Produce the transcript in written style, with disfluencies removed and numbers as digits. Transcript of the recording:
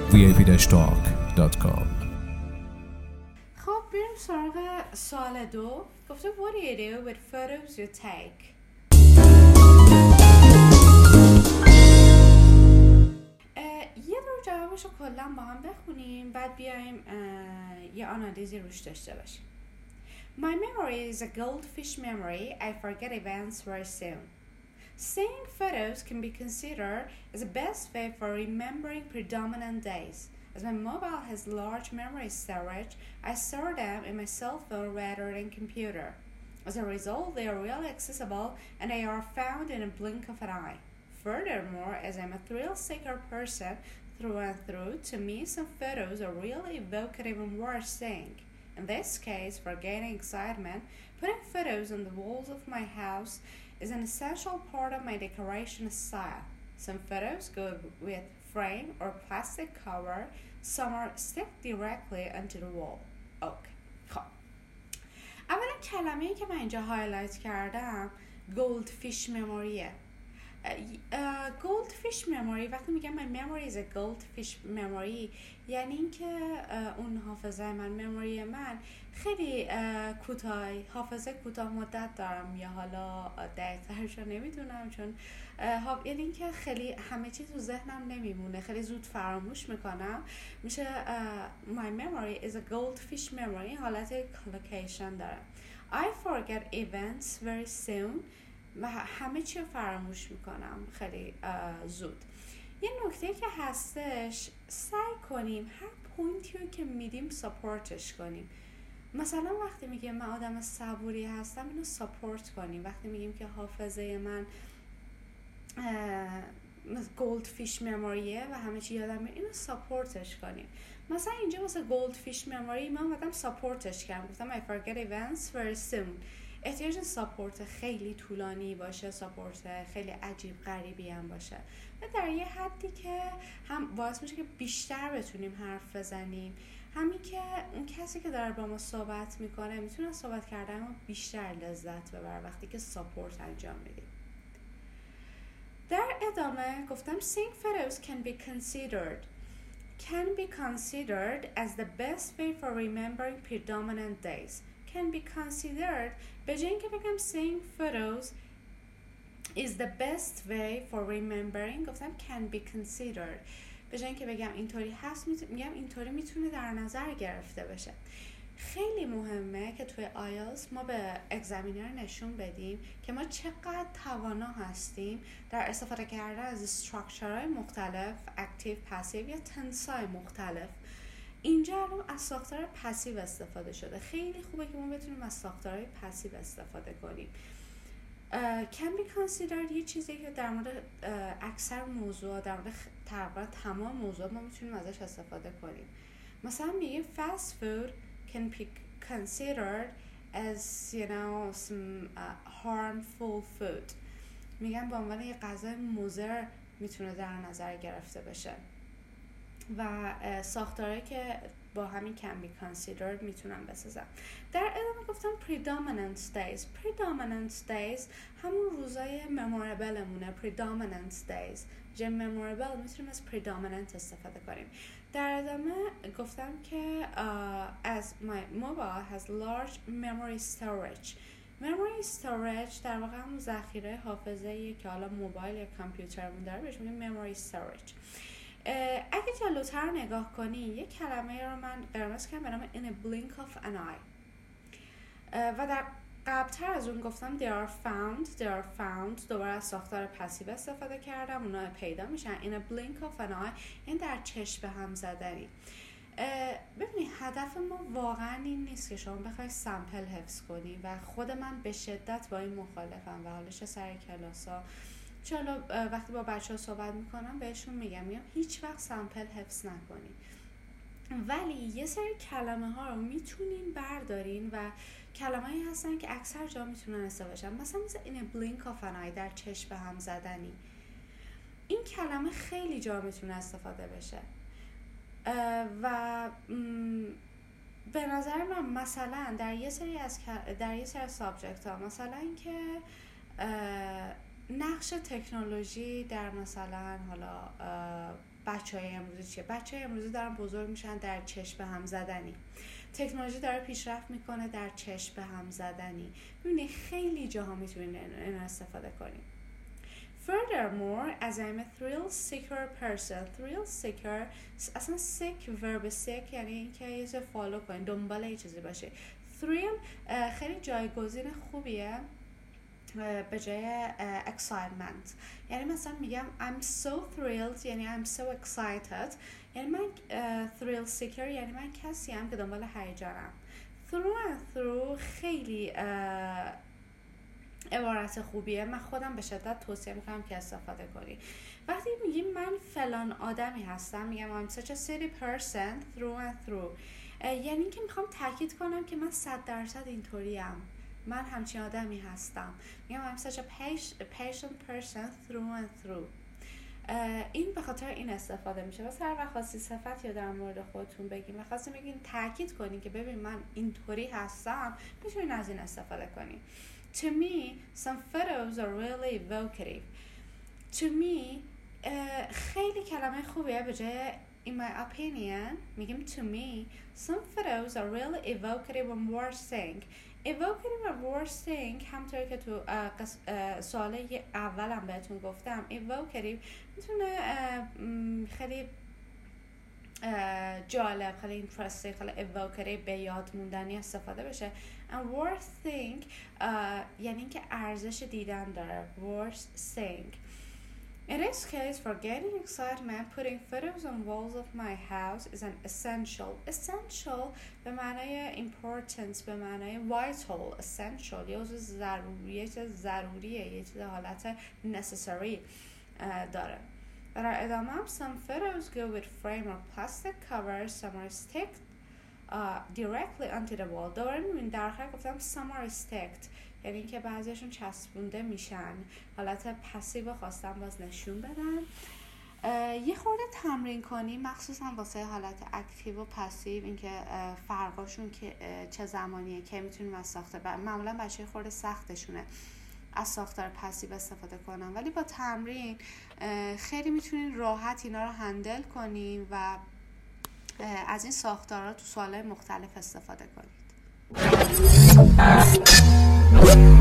vip-talk.com. خب بریم سراغ سوال 2. گفته what do you do with photos you take؟ یه دور جوابشو کلا با هم بخونیم بعد بیایم یه آنالیزی روش داشته باشیم. My memory is a goldfish memory. I forget events very soon. Seeing photos can be considered as the best way for remembering predominant days. As my mobile has large memory storage, I store them in my cell phone rather than computer. As a result, they are really accessible and they are found in a blink of an eye. Furthermore, as I'm a thrill-seeker person through and through, to me some photos are really evocative and worth seeing. In this case, for gaining excitement, putting photos on the walls of my house is an essential part of my decoration style. Some photos go with frame or plastic cover, some are stick directly onto the wall. Okay. خب اولا کلمه‌ای که من اینجا هایلایت کردم goldfish memoryه. goldfish memory وقتی میگم my memory is a goldfish memory یعنی اینکه اون حافظه من مموری من خیلی حافظه کوتاه مدت دارم یا حالا دقیق‌ترش رو نمیدونم چون یعنی اینکه خیلی همه چیز تو ذهنم نمیمونه خیلی زود فراموش میکنم میشه my memory is a goldfish memory حالت collocation داره. I forget events very soon و همه چی رو فراموش میکنم خیلی زود. یه نکته که هستش سعی کنیم هر پوینتی رو که میدیم ساپورتش کنیم. مثلا وقتی میگیم من آدم صبوری هستم اینو ساپورت کنیم. وقتی میگیم که حافظه من گولدفیش مموریه و همه چی یادم میاد اینو ساپورتش کنیم. مثلا اینجا واسه گولدفیش مموری من اومدم ساپورتش کردم گفتم I forget events very soon. احتیاج ساپورت خیلی طولانی باشه ساپورت خیلی عجیب غریبی هم باشه و در یه حدی که هم باعث میشه که بیشتر بتونیم حرف بزنیم همین که اون کسی که داره با ما صحبت میکنه میتونه صحبت کردن ما بیشتر لذت ببره وقتی که ساپورت انجام میدیم. در ادامه گفتم seeing photos can be considered as the best way for remembering predominant days. Can be considered به جای اینکه بگم seeing photos is the best way for remembering گفتم can be considered به جای اینکه بگم اینطوری هست میگم اینطوری میتونه در نظر گرفته بشه. خیلی مهمه که توی آیلتس ما به اگزامینر نشون بدیم که ما چقدر توانا هستیم در استفاده کردن از استراکچرهای مختلف اکتیو پسیو یا تنسای مختلف. اینجا الان از ساختار پسیو استفاده شده. خیلی خوبه که ما بتونیم از ساختارهای پسیو استفاده کنیم. can be considered یه چیزی که در مورد اکثر موضوع در مورد تقریبا تمام موضوعات ما میتونیم ازش استفاده کنیم. مثلا میگیم fast food can be considered as some harmful food. میگن به عنوان یه غذای مضر میتونه در نظر گرفته بشه. و ساختاره که با همین can be considered میتونم بسازم. در ادامه گفتم predominant days همون روزای memorableمونه. predominant days جای memorable میتونیم از predominant استفاده کنیم. در ادامه گفتم که as my mobile has large memory storage در واقع همون ذخیره حافظه‌ایه که حالا موبایل یا کامپیوترمون داره بهش میگیم memory storage. اگه جلوتر نگاه کنی یه کلمه رو من قرمز کردم به نام in a blink of an eye و در قبلتر از اون گفتم they are found دوباره از ساختار پسیو استفاده کردم اونا پیدا میشن in a blink of an eye این در چشم هم زدنی. ببینید هدف ما واقعا این نیست که شما بخوای سامپل حفظ کنی و خود من به شدت با این مخالفم و حالا چه سر کلاسا چرا وقتی با بچه‌ها صحبت میکنم بهشون میگم هیچ وقت سامپل حفظ نکنین ولی یه سری کلمه ها رو میتونین بردارین و کلمه‌ای هستن که اکثر جا میتونن استفاده بشن مثلا in a blink of an eye در چشم هم زدنی این کلمه خیلی جا میتونه استفاده بشه و به نظر من مثلا در یه سری از سابجکت ها مثلا اینکه نقش تکنولوژی در مثلا حالا بچهای امروزی چیه؟ بچهای امروزی دارن بزرگ میشن در چشم به هم زدنی. تکنولوژی داره پیشرفت میکنه در چشم به هم زدنی. ببینید خیلی جاها میتونین این استفاده کنیم. Furthermore, as I'm a thrill seeker person, thrill seeker اصلا seek verb seek یعنی اینکه یه چیز فالو کنین، دنبال یه چیزی باشه. thrill خیلی جایگزین خوبیه به جای excitement. یعنی مثلا میگم I'm so thrilled یعنی I'm so excited، یعنی من thrill seeker یعنی من کسی هم که دنبال هیجانم. through and through خیلی عبارت خوبیه، من خودم به شدت توصیه میکنم که استفاده کنی. وقتی میگیم من فلان آدمی هستم، میگم I'm such a silly person through and through، یعنی که میخوام تاکید کنم که من 100% اینطوریم، من همچین آدمی هستم. میگم I'm such a patient person through and through. این به خاطر این استفاده میشه. واسه هر وقت خاصی صفت یا در مورد خودتون بگیم و خاصی بگین تاکید کنین که ببین من اینطوری هستم، میتونین از این استفاده کنین. To me, some photos are really evocative. To me خیلی کلمه خوبیه. به جای in my opinion میگیم to me some photos are really evocative and worth seeing. evocative and worth seeing همطوری که تو سوال اولم بهتون گفتم، evocative میتونه خیلی جالب، خیلی interesting، خیلی evocative، به یاد موندنی استفاده بشه. and worth seeing یعنی که ارزش دیدن داره. worth seeing. In this case, for gaining excitement, putting photos on walls of my house is an essential. Essential به معنای important، به معنای vital. Essential یه چیز ضروریه، یه چیز حالت necessary داره. در ادامه هم some photos go with frame or plastic covers, some are sticked directly onto the wall. دوباره میبینید در آخر گفتم some are sticked یعنی که بعضیشون چسبونده میشن. حالت پسیو خواستم باز نشون بدم. یه خورده تمرین کنی، مخصوصا واسه حالت اکتیو و پسیو، اینکه فرقاشون که چه زمانیه که میتونیم از ساختار، معمولا بچه خورده سختشونه از ساختار پسیو استفاده کنن، ولی با تمرین خیلی میتونین راحت اینا رو هندل کنین و از این ساختارها تو سوالای مختلف استفاده کنید.